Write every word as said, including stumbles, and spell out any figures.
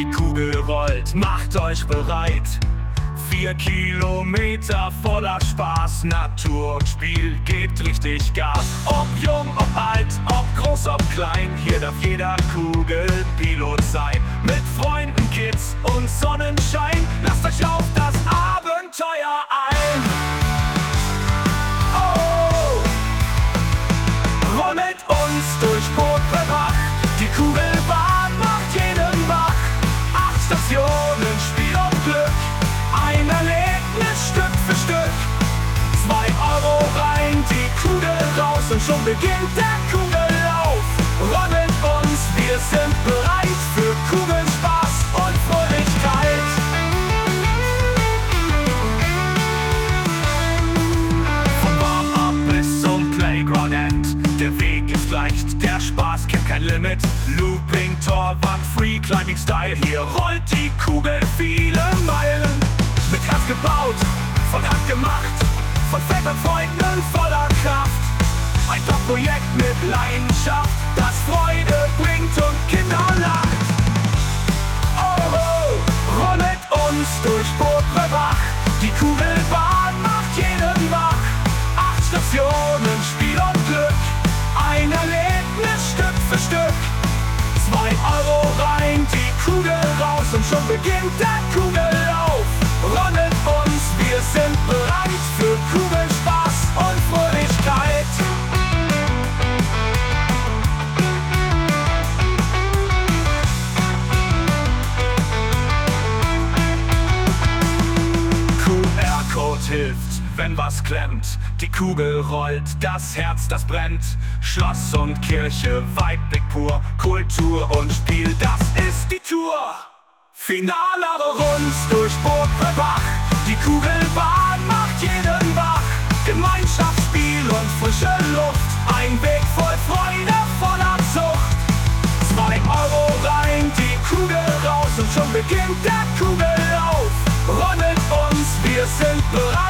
Die Kugel rollt, macht euch bereit. Vier Kilometer voller Spaß, Natur und Spiel, gebt richtig Gas. Ob jung, ob alt, ob groß, ob klein, hier darf jeder Kugelpilot sein. Mit Freunden, Kids und Sonnenschein, lasst euch auf das Abenteuer ein. Oh, roll mit uns durch Burgbach, die Kugelbahn macht jeden wach. Acht Stationen, Spiel und Glück, ein Erlebnis Stück für Stück. Zwei Euro rein, die Kugel raus und schon beginnt der Kugellauf. Roll mit uns, wir sind bereit für Kugelspaß und Fröhlichkeit. Von Warm-up bis zum Playground-End, der Weg ist leicht, der Spaß kennt kein Limit. Looping, Torwart, Free Climbing Style, hier rollt die Kugel viele Meilen. Mit Herz gebaut, von Hand gemacht, von Vätern, Freunden voller Kraft. Ein Top-Projekt mit Leidenschaft, das Freude bringt und Kinder lacht. Oh, oh, roll mit uns durch Burgbach, die Kugelbahn macht jeden wach. Acht Stationen, Spiel und Glück, ein Erlebnis Stück für Stück. Zwei Euro rein, die Kugel raus und schon beginnt der Kugellauf. Roll mit uns, wir sind bereit für Kugelspaß und Fröhlichkeit. Q R-Code hilft, wenn was klemmt. Die Kugel rollt, das Herz, das brennt. Schloss und Kirche, Weitblick pur. Kultur und Spiel, das ist die Tour. Finaler Rund durch Burgbach, die Kugelbahn macht jeden wach. Gemeinschaftsspiel und frische Luft, ein Weg voll Freude, voller Zucht. Zwei Euro rein, die Kugel raus und schon beginnt der Kugellauf. Roll mit uns, wir sind bereit